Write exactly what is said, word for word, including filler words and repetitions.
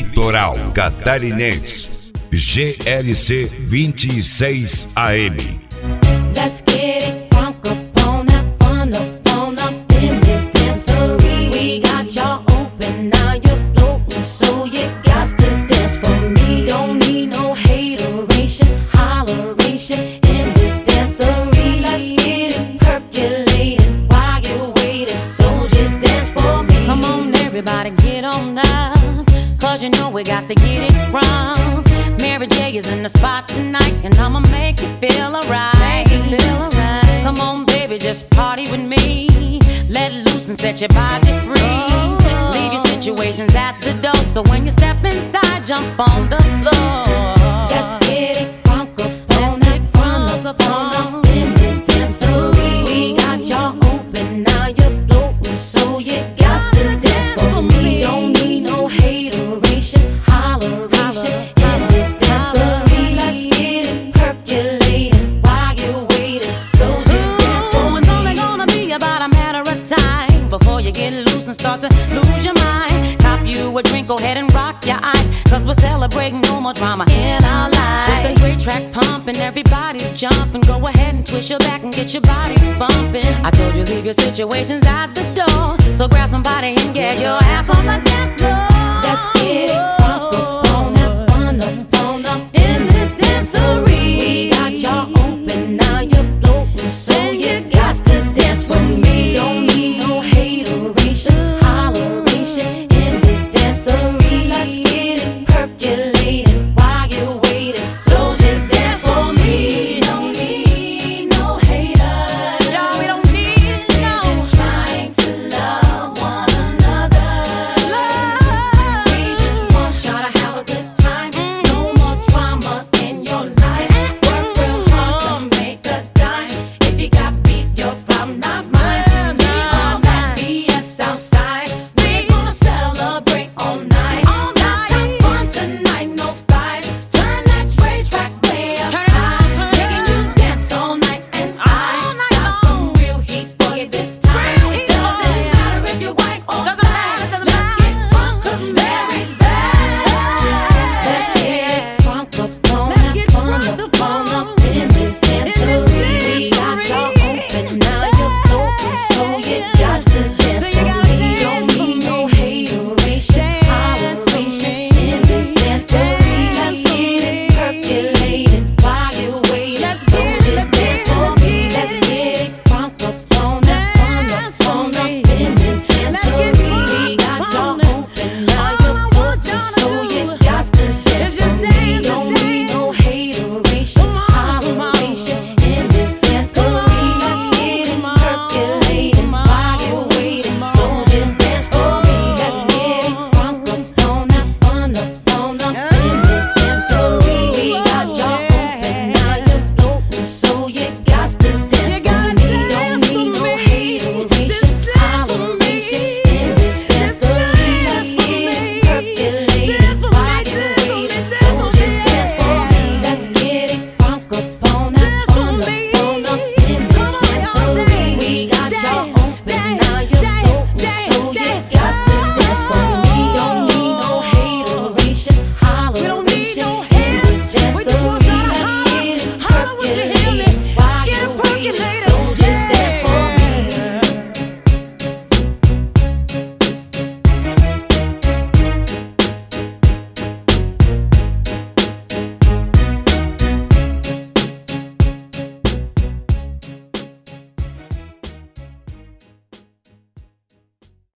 Litoral Catarinense, G L C vinte e seis A M. Let's get it crunk up on that fun up on up in this dancery. We got y'all open, now you're floating, so you got to dance for me. Don't need no hateration, holleration in this dancery. Let's get it percolating while you're waiting, so just dance for me. Come on everybody, get on now, cause you know we got to get it wrong. Mary J is in the spot tonight, and I'ma make you feel alright. Make you feel alright. Come on, baby, just party with me. Let loose and set your body free. Oh. Leave your situations at the door, so when you step inside, jump on the floor. Let's get it crunk up on that crunk up on in this dancery. We got y'all open, now you're floating, so you got to dance for me. Don't need no hateration, holleration. Before you get loose and start to lose your mind, cop you a drink, go ahead and rock your eyes, cause we're celebrating no more drama in our lives. With a great track pumping, everybody's jumping. Go ahead and twist your back and get your body bumping. I told you leave your situations at the door, so grab somebody and get your ass on the dance floor. Let's get it